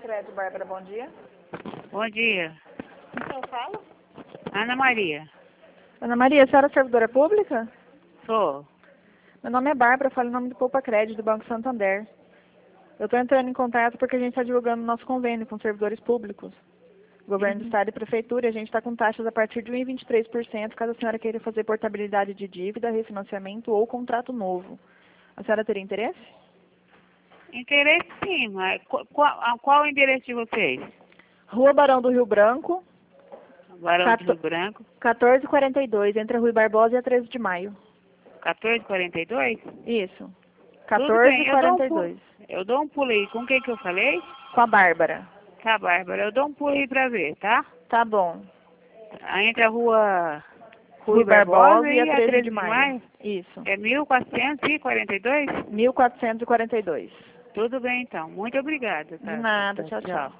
Crédito, Bárbara, bom dia. Bom dia. Com quem eu falo? Ana Maria. Ana Maria, a senhora é servidora pública? Sou. Meu nome é Bárbara, falo em nome do Poupa Crédito, do Banco Santander. Eu estou entrando em contato porque a gente está divulgando nosso convênio com servidores públicos. Governo do Estado e Prefeitura, a gente está com taxas a partir de 1,23%, caso a senhora queira fazer portabilidade de dívida, refinanciamento ou contrato novo. A senhora teria interesse? Interesse sim, mas qual o endereço de vocês? Rua Barão do Rio Branco, Barão do Rio Branco, 1442, entre a Rui Barbosa e a 13 de Maio. 1442? Isso. Tudo bem, eu dou um pulo. 1442. Eu dou um pulo aí. Com quem que eu falei? Com a Bárbara. Tá, Bárbara. Eu dou um pulo aí pra ver, tá? Tá bom. Entre a rua Rui Barbosa e a 13 de de Maio. maio? Isso. É 1442? 1442. Tudo bem, então. Muito obrigada. De Tá? nada. Tchau, tchau.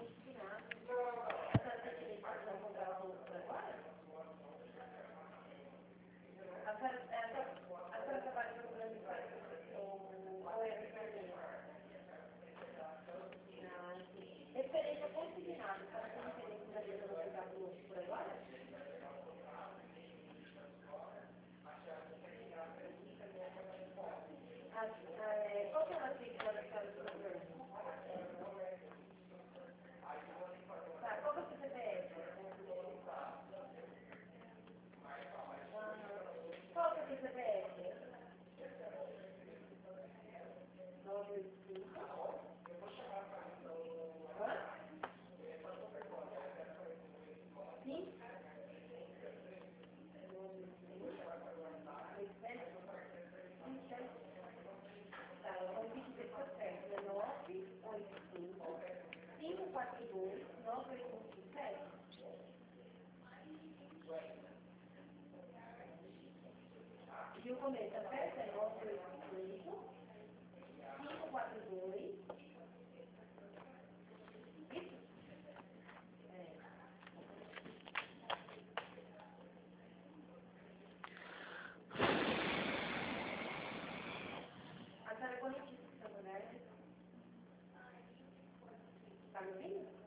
Tá me ouvindo?